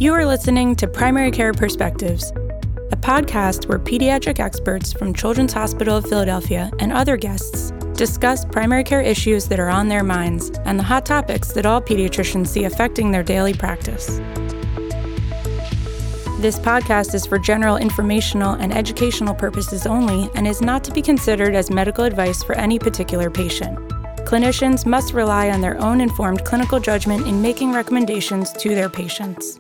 You are listening to Primary Care Perspectives, a podcast where pediatric experts from Children's Hospital of Philadelphia and other guests discuss primary care issues that are on their minds and the hot topics that all pediatricians see affecting their daily practice. This podcast is for general informational and educational purposes only and is not to be considered as medical advice for any particular patient. Clinicians must rely on their own informed clinical judgment in making recommendations to their patients.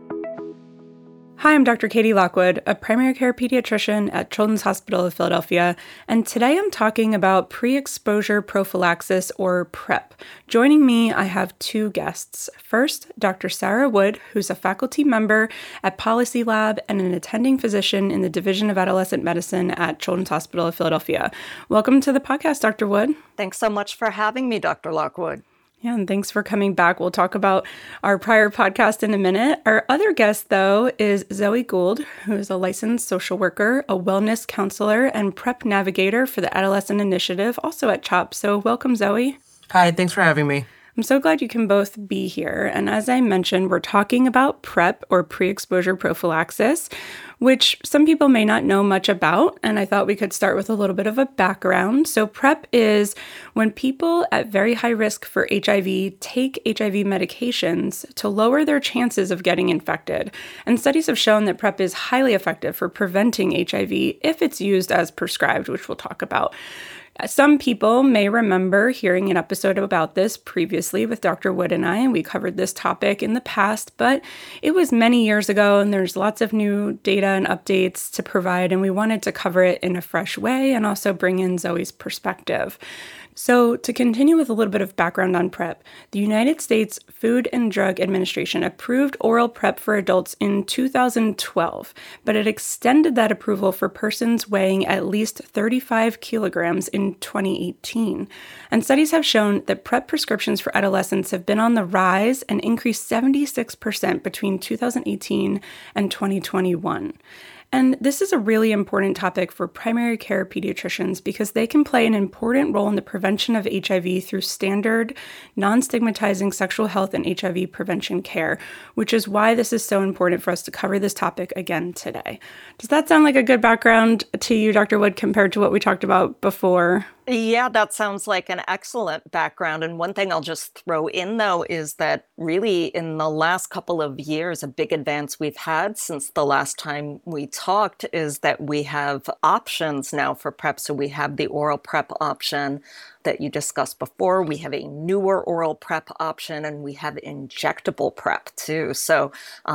Hi, I'm Dr. Katie Lockwood, a primary care pediatrician at Children's Hospital of Philadelphia, and today I'm talking about pre-exposure prophylaxis, or PrEP. Joining me, I have two guests. First, Dr. Sarah Wood, who's a faculty member at Policy Lab and an attending physician in the Division of Adolescent Medicine at Children's Hospital of Philadelphia. Welcome to the podcast, Dr. Wood. Thanks so much for having me, Dr. Lockwood. Yeah, and thanks for coming back. We'll talk about our prior podcast in a minute. Our other guest, though, is Zoe Gould, who is a licensed social worker, a wellness counselor, and PrEP navigator for the Adolescent Initiative, also at CHOP. So welcome, Zoe. Hi, thanks for having me. I'm so glad you can both be here. And as I mentioned, we're talking about PrEP, or pre-exposure prophylaxis, which some people may not know much about. And I thought we could start with a little bit of a background. So PrEP is when people at very high risk for HIV take HIV medications to lower their chances of getting infected. And studies have shown that PrEP is highly effective for preventing HIV if it's used as prescribed, which we'll talk about. Some people may remember hearing an episode about this previously with Dr. Wood and I, and we covered this topic in the past, but it was many years ago, and there's lots of new data and updates to provide, and we wanted to cover it in a fresh way and also bring in Zoe's perspective. So to continue with a little bit of background on PrEP, the United States Food and Drug Administration approved oral PrEP for adults in 2012, but it extended that approval for persons weighing at least 35 kilograms in 2018. And studies have shown that PrEP prescriptions for adolescents have been on the rise and increased 76% between 2018 and 2021. And this is a really important topic for primary care pediatricians because they can play an important role in the prevention of HIV through standard, non-stigmatizing sexual health and HIV prevention care, which is why this is so important for us to cover this topic again today. Does that sound like a good background to you, Dr. Wood, compared to what we talked about before? Yeah, that sounds like an excellent background. And one thing I'll just throw in, though, is that really in the last couple of years, a big advance we've had since the last time we talked is that we have options now for PrEP. So we have the oral PrEP option that you discussed before. We have a newer oral PrEP option, and we have injectable PrEP too. So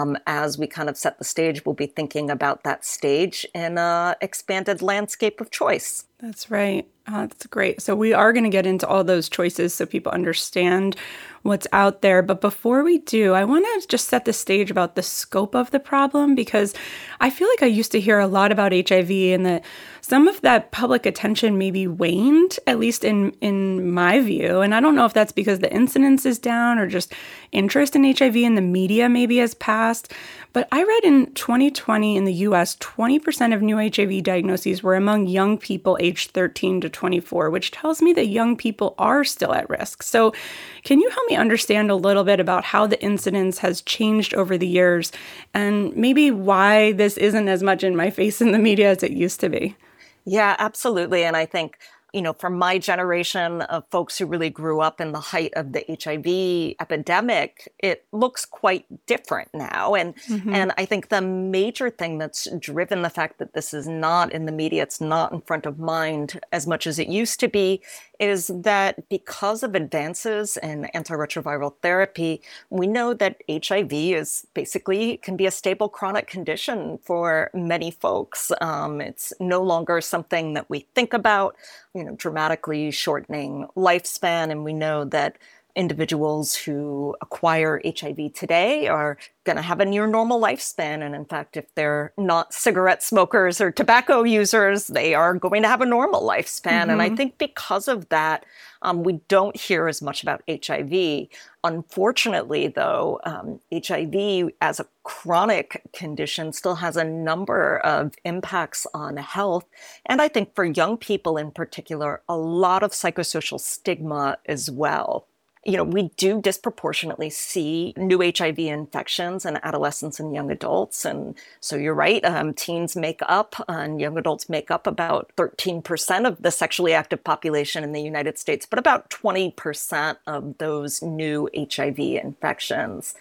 as we kind of set the stage, we'll be thinking about that stage in an expanded landscape of choice. That's right. That's great. So we are going to get into all those choices so people understand what's out there. But before we do, I want to just set the stage about the scope of the problem, because I feel like I used to hear a lot about HIV and that some of that public attention maybe waned, at least in my view. And I don't know if that's because the incidence is down or just interest in HIV in the media maybe has passed. But I read in 2020 in the US, 20% of new HIV diagnoses were among young people aged 13 to 24, which tells me that young people are still at risk. So can you help me understand a little bit about how the incidence has changed over the years and maybe why this isn't as much in my face in the media as it used to be? Yeah, absolutely. And I think, for my generation of folks who really grew up in the height of the HIV epidemic, it looks quite different now. And I think the major thing that's driven the fact that this is not in the media, it's not in front of mind as much as it used to be, is that because of advances in antiretroviral therapy, we know that HIV is basically can be a stable chronic condition for many folks. It's no longer something that we think about, dramatically shortening lifespan. And we know that individuals who acquire HIV today are going to have a near normal lifespan. And in fact, if they're not cigarette smokers or tobacco users, they are going to have a normal lifespan. And I think because of that, we don't hear as much about HIV. Unfortunately, though, HIV as a chronic condition still has a number of impacts on health. And I think for young people in particular, a lot of psychosocial stigma as well. We do disproportionately see new HIV infections in adolescents and young adults. And so you're right, teens make up and young adults make up about 13% of the sexually active population in the United States, but about 20% of those new HIV infections.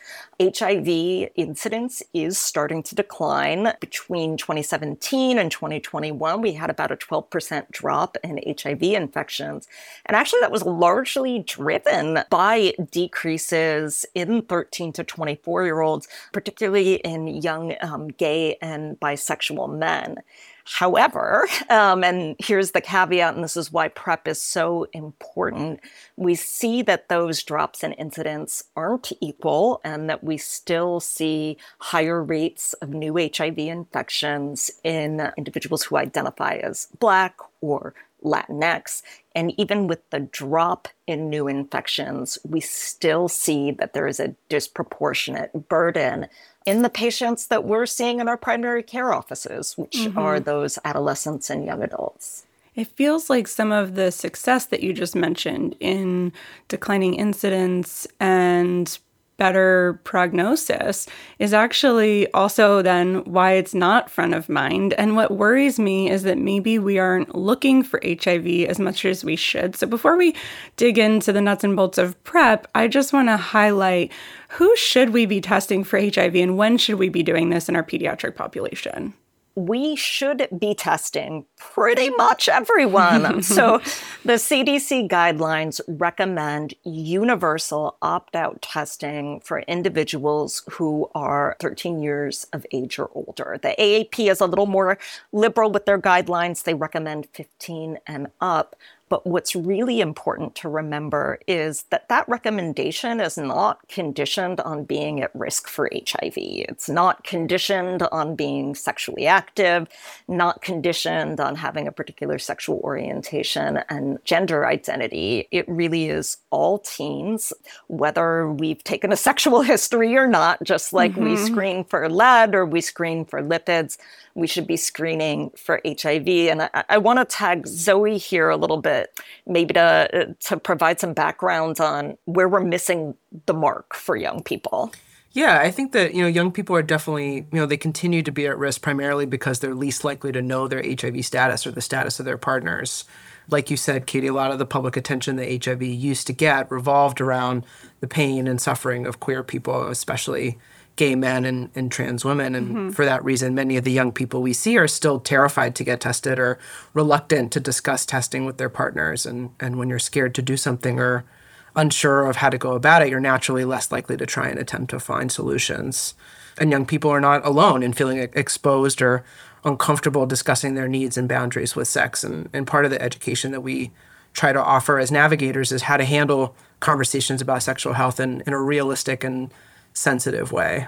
HIV incidence is starting to decline. Between 2017 and 2021, we had about a 12% drop in HIV infections. And actually, that was largely driven by decreases in 13 to 24-year-olds, particularly in young gay and bisexual men. However, and here's the caveat, and this is why PrEP is so important, we see that those drops in incidence aren't equal and that we still see higher rates of new HIV infections in individuals who identify as Black or Latinx. And even with the drop in new infections, we still see that there is a disproportionate burden in the patients that we're seeing in our primary care offices, which are those adolescents and young adults. It feels like some of the success that you just mentioned in declining incidence and better prognosis is actually also then why it's not front of mind. And what worries me is that maybe we aren't looking for HIV as much as we should. So before we dig into the nuts and bolts of PrEP, I just want to highlight who should we be testing for HIV and when should we be doing this in our pediatric population? We should be testing pretty much everyone. So the CDC guidelines recommend universal opt-out testing for individuals who are 13 years of age or older. The AAP is a little more liberal with their guidelines. They recommend 15 and up. But what's really important to remember is that that recommendation is not conditioned on being at risk for HIV. It's not conditioned on being sexually active, not conditioned on having a particular sexual orientation and gender identity. It really is all teens, whether we've taken a sexual history or not, just like we screen for lead or we screen for lipids. We should be screening for HIV. And I want to tag Zoe here a little bit, maybe to provide some background on where we're missing the mark for young people. Yeah, I think that, young people are definitely, they continue to be at risk primarily because they're least likely to know their HIV status or the status of their partners. Like you said, Katie, a lot of the public attention that HIV used to get revolved around the pain and suffering of queer people, especially gay men and trans women. And for that reason, many of the young people we see are still terrified to get tested or reluctant to discuss testing with their partners. And when you're scared to do something or unsure of how to go about it, you're naturally less likely to try and attempt to find solutions. And young people are not alone in feeling exposed or uncomfortable discussing their needs and boundaries with sex. And part of the education that we try to offer as navigators is how to handle conversations about sexual health in a realistic and sensitive way.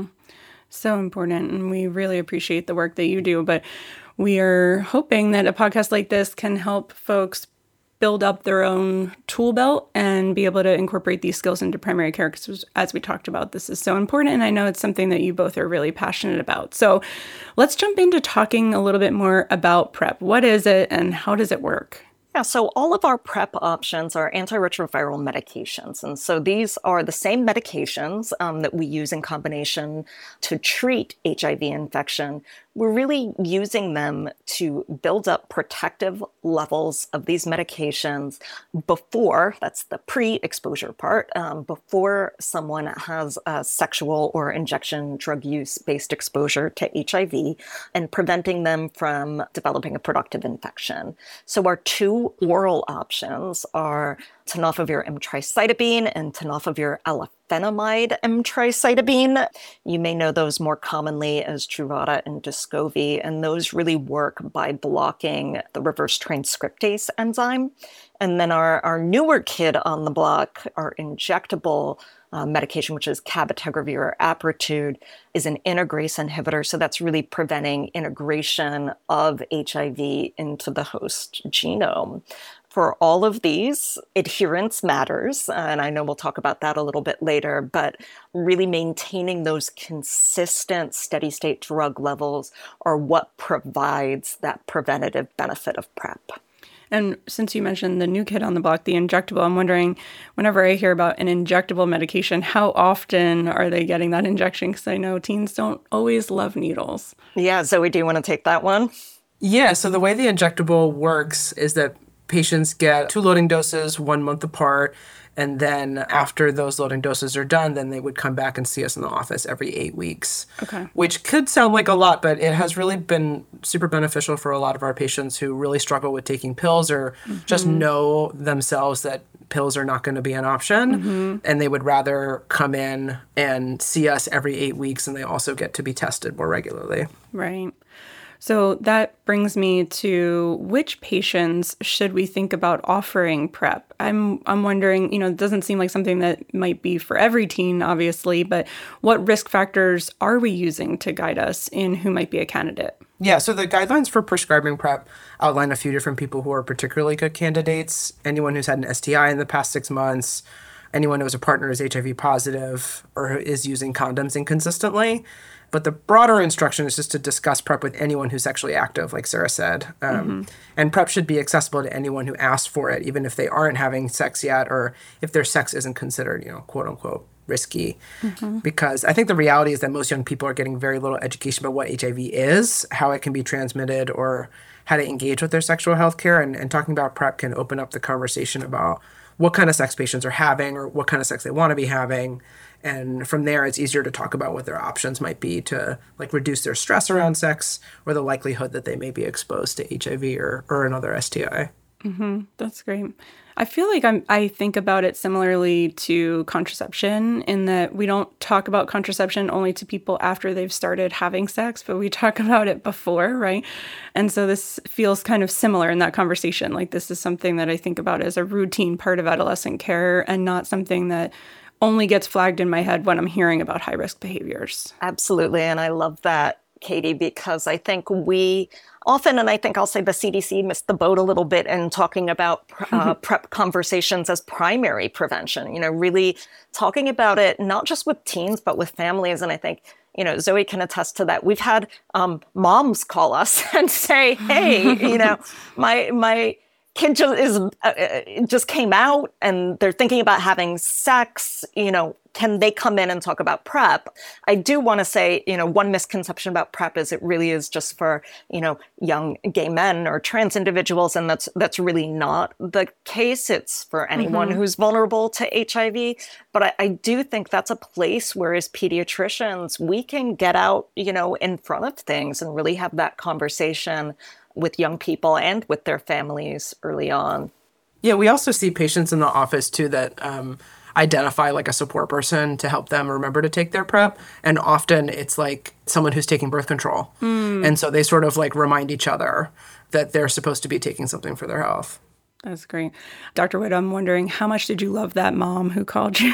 So important. And we really appreciate the work that you do. But we are hoping that a podcast like this can help folks build up their own tool belt and be able to incorporate these skills into primary care. Because as we talked about, this is so important. And I know it's something that you both are really passionate about. So let's jump into talking a little bit more about PrEP. What is it and how does it work? Yeah, so all of our PrEP options are antiretroviral medications. And so these are the same medications that we use in combination to treat HIV infection. We're really using them to build up protective levels of these medications before, that's the pre-exposure part, before someone has a sexual or injection drug use-based exposure to HIV and preventing them from developing a productive infection. So our two oral options are tenofovir emtricitabine and tenofovir alafenamide emtricitabine. You may know those more commonly as Truvada and Descovy, and those really work by blocking the reverse transcriptase enzyme. And then our newer kid on the block, our injectable medication, which is cabotegravir or Apretude, is an integrase inhibitor. So that's really preventing integration of HIV into the host genome. For all of these, adherence matters, and I know we'll talk about that a little bit later, but really maintaining those consistent steady-state drug levels are what provides that preventative benefit of PrEP. And since you mentioned the new kid on the block, the injectable, I'm wondering, whenever I hear about an injectable medication, how often are they getting that injection? Because I know teens don't always love needles. Yeah, Zoe, do you want to take that one? Yeah, so the way the injectable works is that patients get 2 loading doses 1 month apart. And then after those loading doses are done, then they would come back and see us in the office every 8 weeks. Okay. Which could sound like a lot, but it has really been super beneficial for a lot of our patients who really struggle with taking pills or just know themselves that pills are not going to be an option. And they would rather come in and see us every 8 weeks, and they also get to be tested more regularly. Right. So that brings me to which patients should we think about offering PrEP? I'm wondering, it doesn't seem like something that might be for every teen, obviously, but what risk factors are we using to guide us in who might be a candidate? Yeah, so the guidelines for prescribing PrEP outline a few different people who are particularly good candidates. Anyone who's had an STI in the past 6 months, anyone who has a partner who's HIV positive or who is using condoms inconsistently. But the broader instruction is just to discuss PrEP with anyone who's sexually active, like Sarah said. And PrEP should be accessible to anyone who asks for it, even if they aren't having sex yet or if their sex isn't considered, quote unquote, risky. Because I think the reality is that most young people are getting very little education about what HIV is, how it can be transmitted, or how to engage with their sexual health care. And talking about PrEP can open up the conversation about what kind of sex patients are having or what kind of sex they want to be having. And from there, it's easier to talk about what their options might be to reduce their stress around sex or the likelihood that they may be exposed to HIV or another STI. That's great. I feel like I think about it similarly to contraception in that we don't talk about contraception only to people after they've started having sex, but we talk about it before, right? And so this feels kind of similar in that conversation. Like this is something that I think about as a routine part of adolescent care and not something that only gets flagged in my head when I'm hearing about high-risk behaviors. Absolutely. And I love that, Katie, because I think we often, and I think I'll say the CDC missed the boat a little bit in talking about PrEP conversations as primary prevention, really talking about it, not just with teens, but with families. And I think, Zoe can attest to that. We've had moms call us and say, hey, my kid just came out and they're thinking about having sex, can they come in and talk about PrEP? I do want to say, one misconception about PrEP is it really is just for, young gay men or trans individuals. And that's really not the case. It's for anyone who's vulnerable to HIV. But I do think that's a place where as pediatricians, we can get out, in front of things and really have that conversation with young people and with their families early on. Yeah, we also see patients in the office too that identify like a support person to help them remember to take their PrEP. And often it's like someone who's taking birth control. And so they sort of remind each other that they're supposed to be taking something for their health. That's great. Dr. Witt, I'm wondering, how much did you love that mom who called you?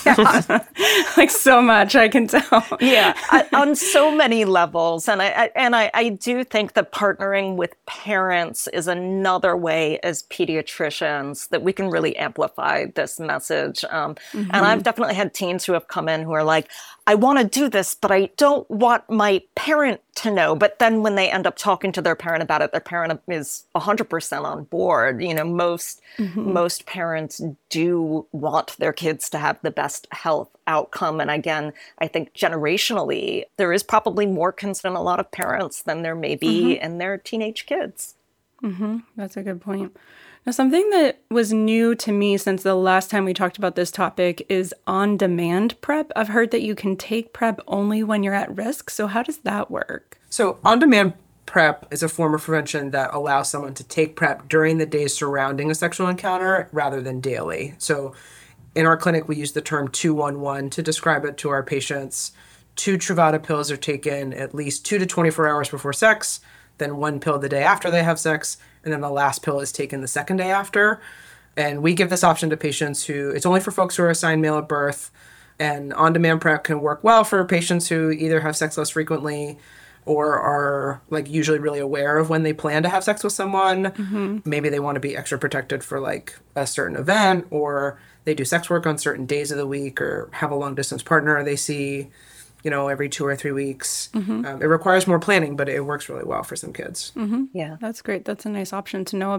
So much, I can tell. Yeah, on so many levels. And I do think that partnering with parents is another way as pediatricians that we can really amplify this message. And I've definitely had teens who have come in who are like, I want to do this, but I don't want my parent to know. But then when they end up talking to their parent about it, their parent is 100% on board. Most parents do want their kids to have the best health outcome. And again, I think generationally, there is probably more concern in a lot of parents than there may be in their teenage kids. That's a good point. Now, something that was new to me since the last time we talked about this topic is on-demand PrEP. I've heard that you can take PrEP only when you're at risk. So how does that work? So on-demand PrEP is a form of prevention that allows someone to take PrEP during the days surrounding a sexual encounter rather than daily. So in our clinic, we use the term 211 to describe it to our patients. 2 Truvada pills are taken at least 2 to 24 hours before sex, then 1 pill the day after they have sex, and then the last pill is taken the second day after. And we give this option to patients it's only for folks who are assigned male at birth. And on-demand PrEP can work well for patients who either have sex less frequently or are usually really aware of when they plan to have sex with someone. Maybe they want to be extra protected for a certain event, or they do sex work on certain days of the week, or have a long distance partner they see, every 2 or 3 weeks. It requires more planning, but it works really well for some kids. Yeah, that's great. That's a nice option to know about.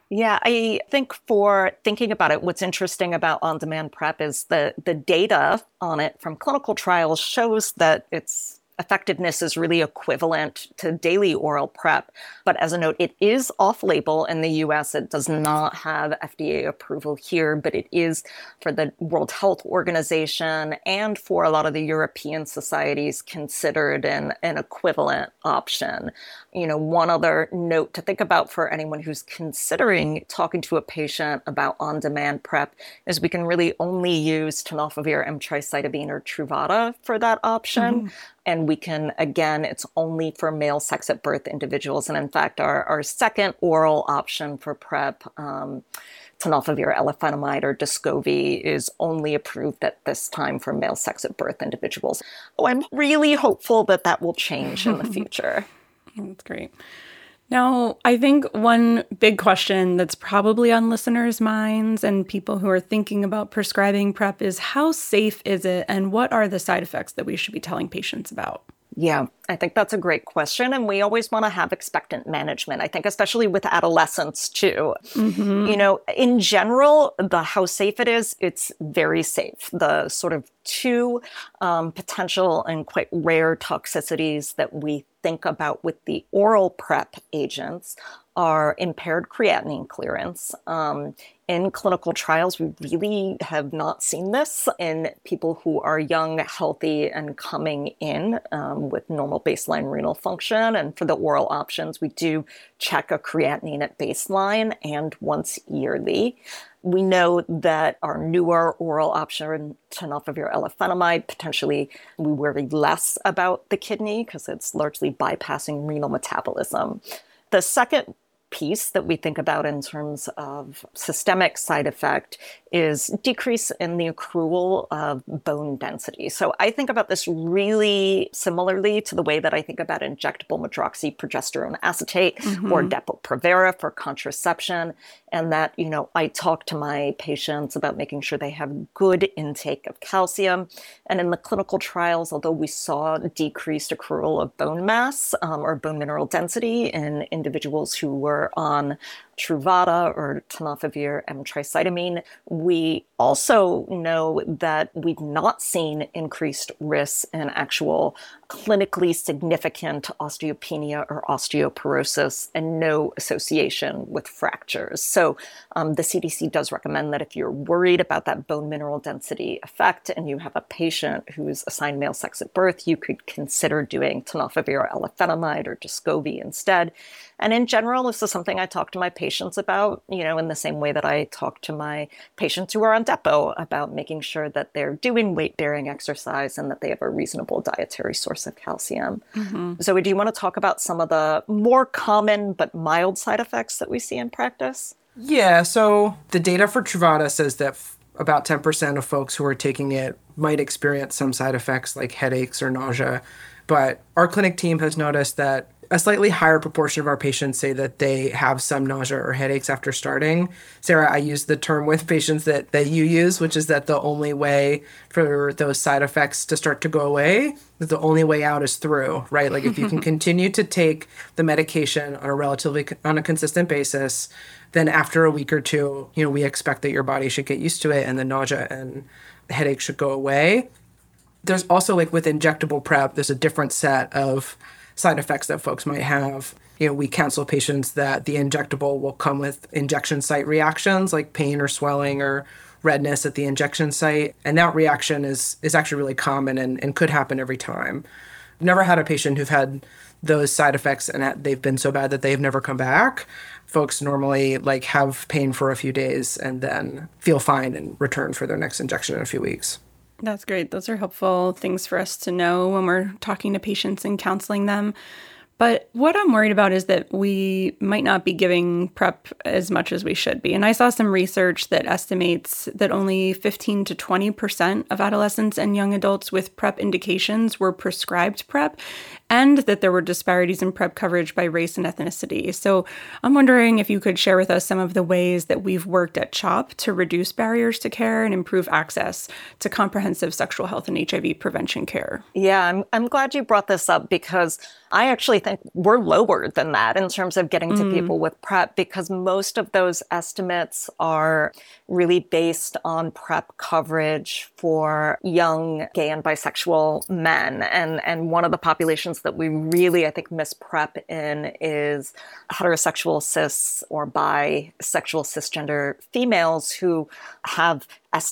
Yeah, I think for thinking about it, what's interesting about on-demand PrEP is the data on it from clinical trials shows that its effectiveness is really equivalent to daily oral PrEP. But as a note, it is off-label in the US. It does not have FDA approval here, but it is for the World Health Organization and for a lot of the European societies considered an equivalent option. One other note to think about for anyone who's considering talking to a patient about on-demand PrEP is we can really only use tenofovir, emtricitabine, or Truvada for that option. And we can, again, it's only for male sex at birth individuals. And in fact, our second oral option for PrEP, tenofovir, elafenamide, or Descovy, is only approved at this time for male sex at birth individuals. I'm really hopeful that that will change in the future. That's great. Now, I think one big question that's probably on listeners' minds and people who are thinking about prescribing PrEP is how safe is it and what are the side effects that we should be telling patients about? Yeah, I think that's a great question. And we always want to have expectant management, I think, especially with adolescents too. In general, how safe it is, it's very safe. The sort of two potential and quite rare toxicities that we think about with the oral PrEP agents are impaired creatinine clearance. In clinical trials, we really have not seen this in people who are young, healthy, and coming in with normal baseline renal function. And for the oral options, we do check a creatinine at baseline and once yearly. We know that our newer oral option, tenofovir, elafenamide, potentially we worry less about the kidney because it's largely bypassing renal metabolism. The second piece that we think about in terms of systemic side effect is decrease in the accrual of bone density. So I think about this really similarly to the way that I think about injectable medroxyprogesterone acetate or Depo-Provera for contraception. And that, I talk to my patients about making sure they have good intake of calcium. And in the clinical trials, although we saw decreased accrual of bone mass or bone mineral density in individuals who were on Truvada or tenofovir, emtricitabine, we also know that we've not seen increased risks in actual clinically significant osteopenia or osteoporosis and no association with fractures. So the CDC does recommend that if you're worried about that bone mineral density effect and you have a patient who's assigned male sex at birth, you could consider doing tenofovir, elafenamide, or Descovy instead. And in general, this is something I talk to my patients about, in the same way that I talk to my patients who are on Depo about making sure that they're doing weight-bearing exercise and that they have a reasonable dietary source of calcium. Zoe, do you want to talk about some of the more common but mild side effects that we see in practice? Yeah, so the data for Truvada says that about 10% of folks who are taking it might experience some side effects like headaches or nausea. But our clinic team has noticed that a slightly higher proportion of our patients say that they have some nausea or headaches after starting. Sarah, I use the term with patients that you use, which is that the only way for those side effects to start to go away, that the only way out is through, right? Like if you can continue to take the medication on a consistent basis, then after a week or two, we expect that your body should get used to it and the nausea and headache should go away. There's also, like with injectable PrEP, there's a different set of side effects that folks might have. We counsel patients that the injectable will come with injection site reactions like pain or swelling or redness at the injection site. And that reaction is actually really common and could happen every time. I've never had a patient who've had those side effects and they've been so bad that they've never come back. Folks normally have pain for a few days and then feel fine and return for their next injection in a few weeks. That's great. Those are helpful things for us to know when we're talking to patients and counseling them. But what I'm worried about is that we might not be giving PrEP as much as we should be. And I saw some research that estimates that only 15 to 20% of adolescents and young adults with PrEP indications were prescribed PrEP. and that there were disparities in PrEP coverage by race and ethnicity. So I'm wondering if you could share with us some of the ways that we've worked at CHOP to reduce barriers to care and improve access to comprehensive sexual health and HIV prevention care. Yeah, I'm glad you brought this up because I actually think we're lower than that in terms of getting to people with PrEP, because most of those estimates are really based on PrEP coverage for young gay and bisexual men. And one of the populations that we really, I think, miss PrEP in is heterosexual cis or bisexual cisgender females who have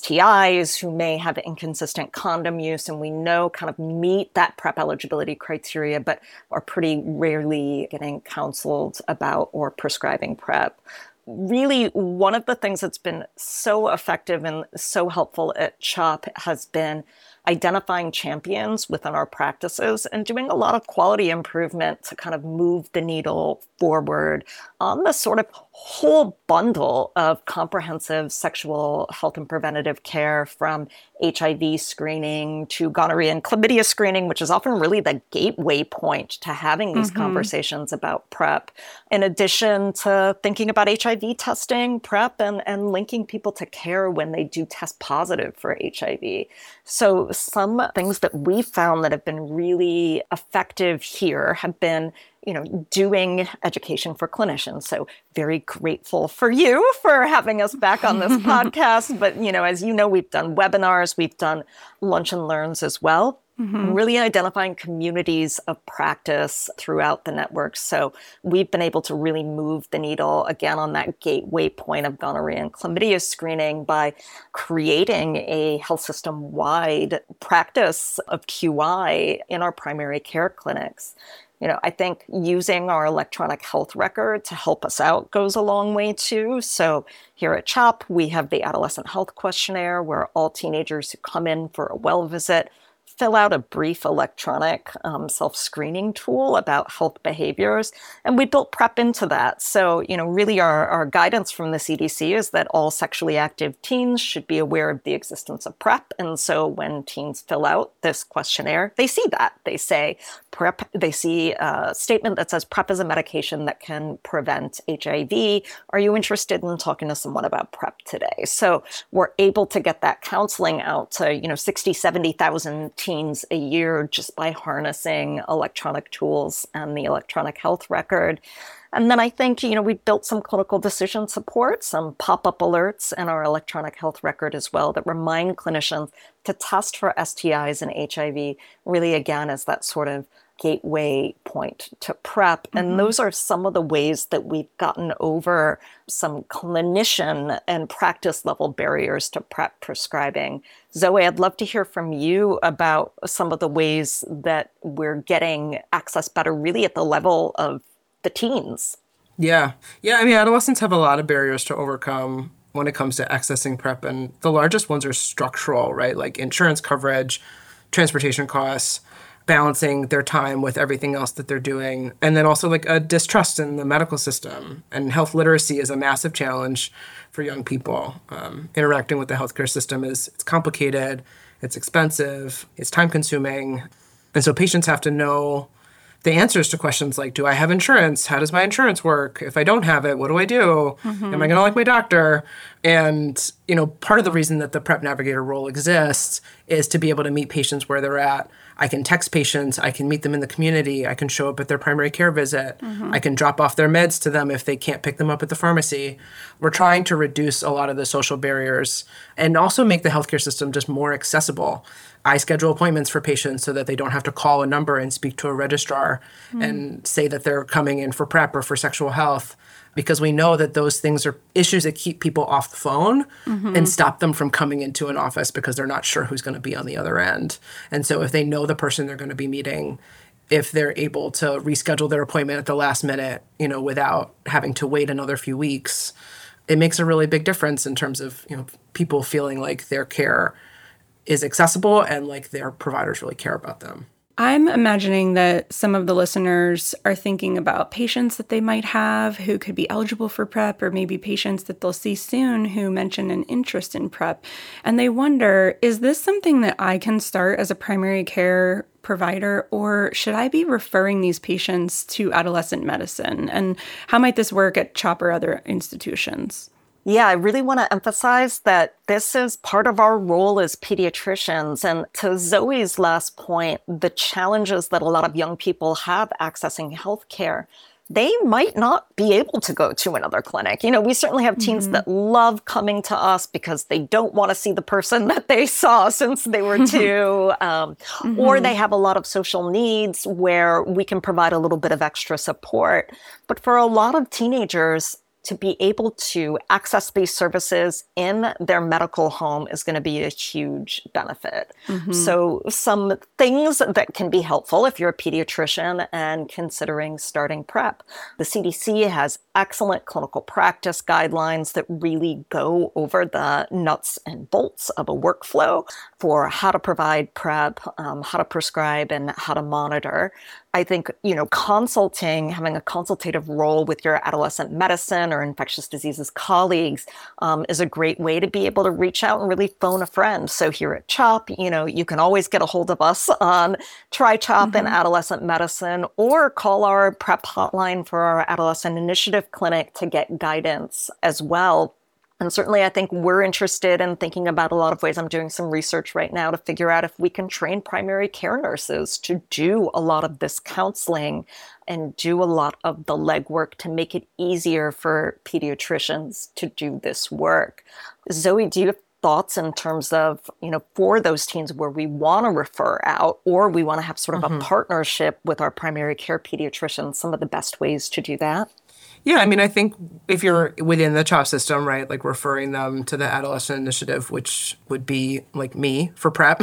STIs, who may have inconsistent condom use, and we know kind of meet that PrEP eligibility criteria, but are pretty rarely getting counseled about or prescribing PrEP. Really, one of the things that's been so effective and so helpful at CHOP has been identifying champions within our practices and doing a lot of quality improvement to kind of move the needle forward on the sort of whole bundle of comprehensive sexual health and preventative care, from HIV screening to gonorrhea and chlamydia screening, which is often really the gateway point to having these conversations about PrEP. In addition to thinking about HIV testing, PrEP, and linking people to care when they do test positive for HIV. So some things that we found that have been really effective here have been, doing education for clinicians. So very grateful for you for having us back on this podcast. But, as you know, we've done webinars, we've done lunch and learns as well. Really identifying communities of practice throughout the network. So we've been able to really move the needle again on that gateway point of gonorrhea and chlamydia screening by creating a health system-wide practice of QI in our primary care clinics. I think using our electronic health record to help us out goes a long way too. So here at CHOP, we have the Adolescent Health Questionnaire, where all teenagers who come in for a well visit fill out a brief electronic self-screening tool about health behaviors. And we built PrEP into that. So, really our guidance from the CDC is that all sexually active teens should be aware of the existence of PrEP. And so when teens fill out this questionnaire, they see that. They say PrEP, they see a statement that says PrEP is a medication that can prevent HIV. Are you interested in talking to someone about PrEP today? So we're able to get that counseling out to, 60, 70,000 teens a year just by harnessing electronic tools and the electronic health record. And then I think, we built some clinical decision support, some pop-up alerts in our electronic health record as well that remind clinicians to test for STIs and HIV, really again as that sort of gateway point to PrEP. And those are some of the ways that we've gotten over some clinician and practice level barriers to PrEP prescribing. Zoe, I'd love to hear from you about some of the ways that we're getting access better really at the level of the teens. Yeah. I mean, adolescents have a lot of barriers to overcome when it comes to accessing PrEP. And the largest ones are structural, right? Like insurance coverage, transportation costs, balancing their time with everything else that they're doing. And then also like a distrust in the medical system. And health literacy is a massive challenge for young people. Interacting with the healthcare system it's complicated, it's expensive, it's time consuming. And so patients have to know the answers to questions like, do I have insurance? How does my insurance work? If I don't have it, what do I do? Am I going to like my doctor? And, part of the reason that the PrEP Navigator role exists is to be able to meet patients where they're at. I can text patients. I can meet them in the community. I can show up at their primary care visit. I can drop off their meds to them if they can't pick them up at the pharmacy. We're trying to reduce a lot of the social barriers and also make the healthcare system just more accessible. I schedule appointments for patients so that they don't have to call a number and speak to a registrar and say that they're coming in for PrEP or for sexual health, because we know that those things are issues that keep people off the phone and stop them from coming into an office because they're not sure who's going to be on the other end. And so if they know the person they're going to be meeting, if they're able to reschedule their appointment at the last minute, without having to wait another few weeks, it makes a really big difference in terms of, people feeling like their care is accessible and like their providers really care about them. I'm imagining that some of the listeners are thinking about patients that they might have who could be eligible for PrEP, or maybe patients that they'll see soon who mention an interest in PrEP. And they wonder, is this something that I can start as a primary care provider, or should I be referring these patients to adolescent medicine? And how might this work at CHOP or other institutions? Yeah, I really want to emphasize that this is part of our role as pediatricians. And to Zoe's last point, the challenges that a lot of young people have accessing healthcare, they might not be able to go to another clinic. We certainly have teens that love coming to us because they don't want to see the person that they saw since they were two, or they have a lot of social needs where we can provide a little bit of extra support. But for a lot of teenagers, to be able to access these services in their medical home is going to be a huge benefit. So some things that can be helpful if you're a pediatrician and considering starting PrEP. The CDC has excellent clinical practice guidelines that really go over the nuts and bolts of a workflow for how to provide PrEP, how to prescribe, and how to monitor. I think, consulting, having a consultative role with your adolescent medicine or infectious diseases colleagues is a great way to be able to reach out and really phone a friend. So here at CHOP, you can always get a hold of us on Try CHOP in adolescent medicine, or call our PrEP hotline for our adolescent initiative clinic to get guidance as well. And certainly, I think we're interested in thinking about a lot of ways. I'm doing some research right now to figure out if we can train primary care nurses to do a lot of this counseling and do a lot of the legwork to make it easier for pediatricians to do this work. Zoe, do you have thoughts in terms of, for those teens where we want to refer out or we want to have sort of a partnership with our primary care pediatricians, some of the best ways to do that? Yeah, I think if you're within the CHOP system, right, like referring them to the Adolescent Initiative, which would be like me for PrEP,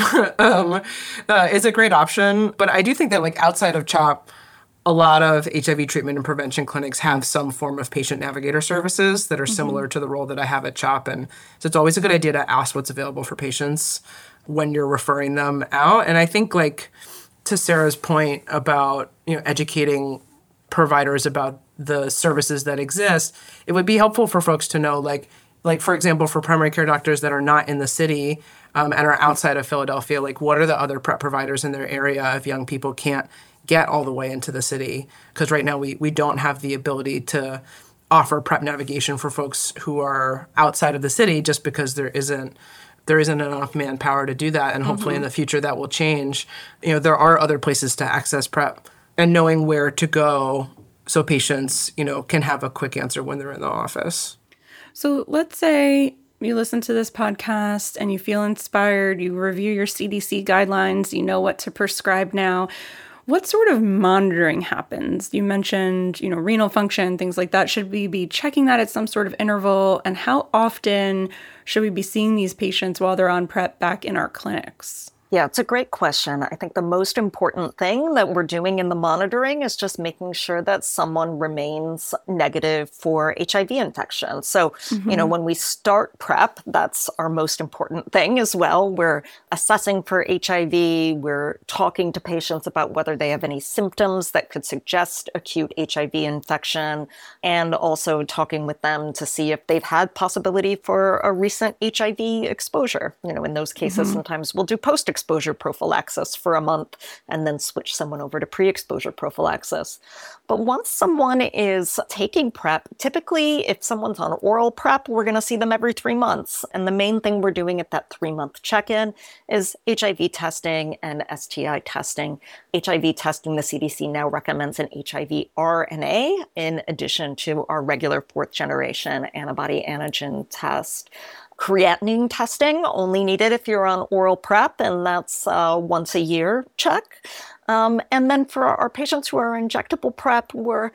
is a great option. But I do think that like outside of CHOP, a lot of HIV treatment and prevention clinics have some form of patient navigator services that are similar to the role that I have at CHOP. And so it's always a good idea to ask what's available for patients when you're referring them out. And I think like to Sarah's point about, educating providers about the services that exist, it would be helpful for folks to know, like for example, for primary care doctors that are not in the city and are outside of Philadelphia, like what are the other PrEP providers in their area if young people can't get all the way into the city? Because right now we don't have the ability to offer PrEP navigation for folks who are outside of the city just because there isn't enough manpower to do that. And hopefully in the future that will change. There are other places to access PrEP, and knowing where to go so patients, can have a quick answer when they're in the office. So let's say you listen to this podcast and you feel inspired, you review your CDC guidelines, you know what to prescribe now. What sort of monitoring happens? You mentioned, renal function, things like that. Should we be checking that at some sort of interval? And how often should we be seeing these patients while they're on PrEP back in our clinics? Yeah, it's a great question. I think the most important thing that we're doing in the monitoring is just making sure that someone remains negative for HIV infection. So, when we start PrEP, that's our most important thing as well. We're assessing for HIV. We're talking to patients about whether they have any symptoms that could suggest acute HIV infection, and also talking with them to see if they've had possibility for a recent HIV exposure. In those cases, sometimes we'll do post-exposure prophylaxis for a month and then switch someone over to pre-exposure prophylaxis. But once someone is taking PrEP, typically if someone's on oral PrEP, we're going to see them every 3 months. And the main thing we're doing at that 3-month check-in is HIV testing and STI testing. HIV testing, the CDC now recommends an HIV RNA in addition to our regular 4th generation antibody antigen test. Creatinine testing only needed if you're on oral PrEP, and that's once a year check. And then for our patients who are injectable PrEP, we're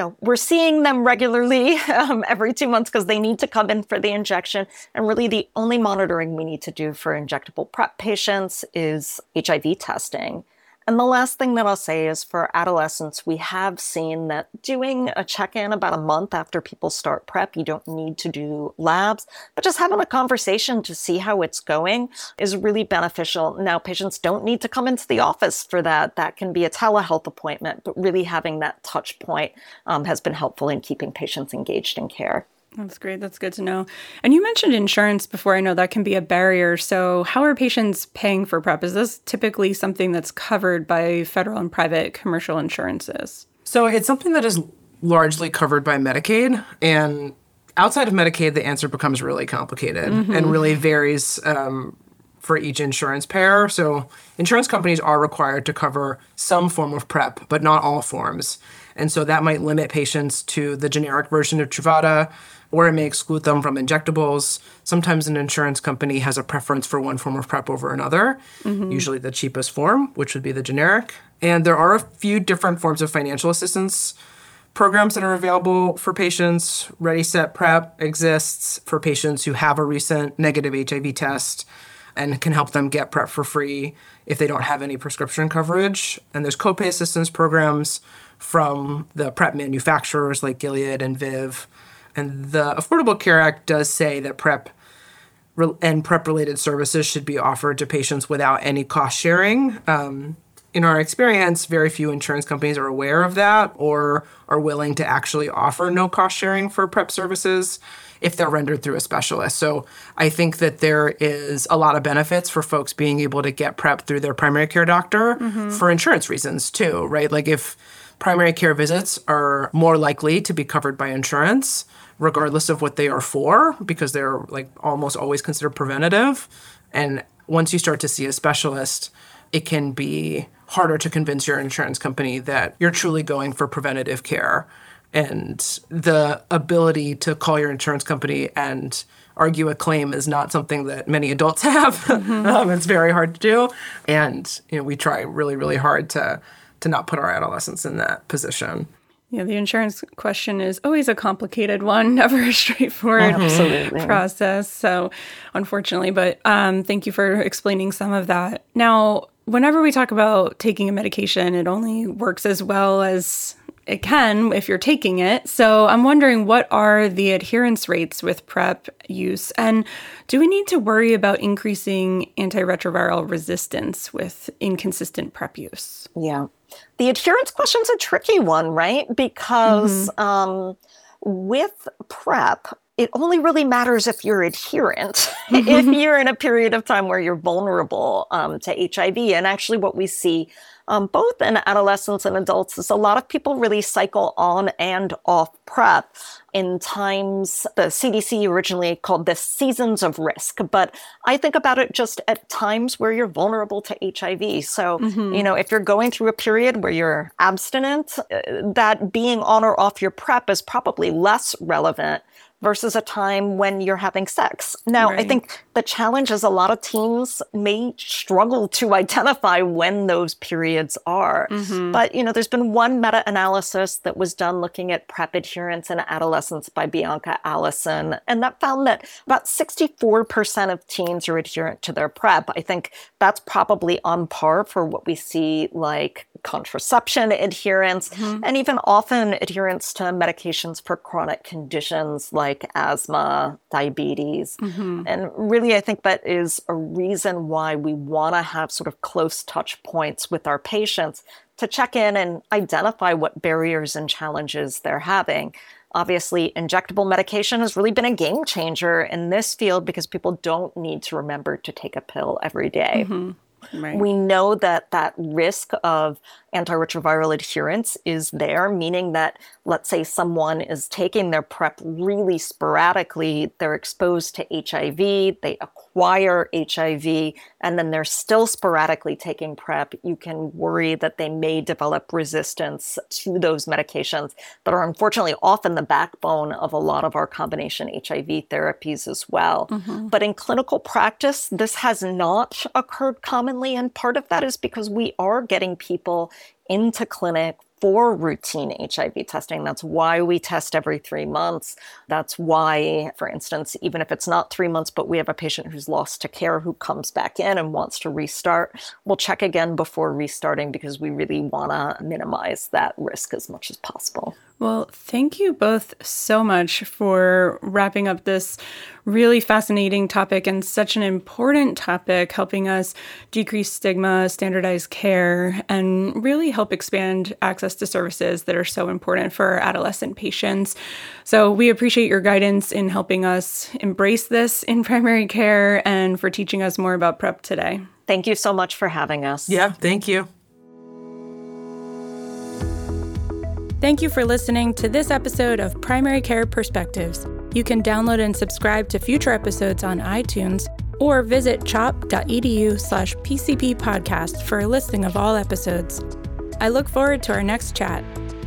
seeing them regularly every 2 months because they need to come in for the injection. And really the only monitoring we need to do for injectable PrEP patients is HIV testing. And the last thing that I'll say is for adolescents, we have seen that doing a check-in about a month after people start PrEP, you don't need to do labs, but just having a conversation to see how it's going is really beneficial. Now, patients don't need to come into the office for that. That can be a telehealth appointment, but really having that touch point has been helpful in keeping patients engaged in care. That's great. That's good to know. And you mentioned insurance before. I know that can be a barrier. So how are patients paying for PrEP? Is this typically something that's covered by federal and private commercial insurances? So it's something that is largely covered by Medicaid. And outside of Medicaid, the answer becomes really complicated and really varies for each insurance payer. So insurance companies are required to cover some form of PrEP, but not all forms. And so that might limit patients to the generic version of Truvada, or it may exclude them from injectables. Sometimes an insurance company has a preference for one form of PrEP over another, usually the cheapest form, which would be the generic. And there are a few different forms of financial assistance programs that are available for patients. Ready Set PrEP exists for patients who have a recent negative HIV test and can help them get PrEP for free if they don't have any prescription coverage. And there's copay assistance programs from the PrEP manufacturers like Gilead and Viv. And the Affordable Care Act does say that PrEP and PrEP-related services should be offered to patients without any cost sharing. In our experience, very few insurance companies are aware of that or are willing to actually offer no cost sharing for PrEP services if they're rendered through a specialist. So I think that there is a lot of benefits for folks being able to get PrEP through their primary care doctor for insurance reasons too, right? Like if primary care visits are more likely to be covered by insurance, regardless of what they are for, because they're like almost always considered preventative. And once you start to see a specialist, it can be harder to convince your insurance company that you're truly going for preventative care. And the ability to call your insurance company and argue a claim is not something that many adults have. It's very hard to do. And we try really, really hard to not put our adolescents in that position. Yeah, the insurance question is always a complicated one, never a straightforward process. So unfortunately, but thank you for explaining some of that. Now, whenever we talk about taking a medication, it only works as well as it can if you're taking it. So I'm wondering, what are the adherence rates with PrEP use? And do we need to worry about increasing antiretroviral resistance with inconsistent PrEP use? Yeah. The adherence question's a tricky one, right? Because with PrEP, it only really matters if you're adherent, if you're in a period of time where you're vulnerable to HIV. And actually what we see both in adolescents and adults is a lot of people really cycle on and off PrEP in times the CDC originally called this seasons of risk. But I think about it just at times where you're vulnerable to HIV. So, if you're going through a period where you're abstinent, that being on or off your PrEP is probably less relevant versus a time when you're having sex. Now, I think the challenge is a lot of teens may struggle to identify when those periods are. But, there's been one meta-analysis that was done looking at PrEP adherence in adolescents by Bianca Allison, and that found that about 64% of teens are adherent to their PrEP. I think that's probably on par for what we see like contraception adherence, and even often adherence to medications for chronic conditions like asthma, diabetes. And really, I think that is a reason why we want to have sort of close touch points with our patients to check in and identify what barriers and challenges they're having. Obviously, injectable medication has really been a game changer in this field because people don't need to remember to take a pill every day. We know that that risk of antiretroviral adherence is there, meaning that, let's say someone is taking their PrEP really sporadically, they're exposed to HIV, they acquire HIV, and then they're still sporadically taking PrEP. You can worry that they may develop resistance to those medications that are unfortunately often the backbone of a lot of our combination HIV therapies as well. But in clinical practice, this has not occurred commonly, and part of that is because we are getting people into clinic for routine HIV testing. That's why we test every 3 months. That's why, for instance, even if it's not 3 months, but we have a patient who's lost to care who comes back in and wants to restart, we'll check again before restarting because we really want to minimize that risk as much as possible. Well, thank you both so much for wrapping up this really fascinating topic and such an important topic, helping us decrease stigma, standardize care, and really help expand access access to services that are so important for our adolescent patients. So we appreciate your guidance in helping us embrace this in primary care and for teaching us more about PrEP today. Thank you so much for having us. Yeah, thank you. Thank you for listening to this episode of Primary Care Perspectives. You can download and subscribe to future episodes on iTunes or visit chop.edu/PCP podcast for a listing of all episodes. I look forward to our next chat.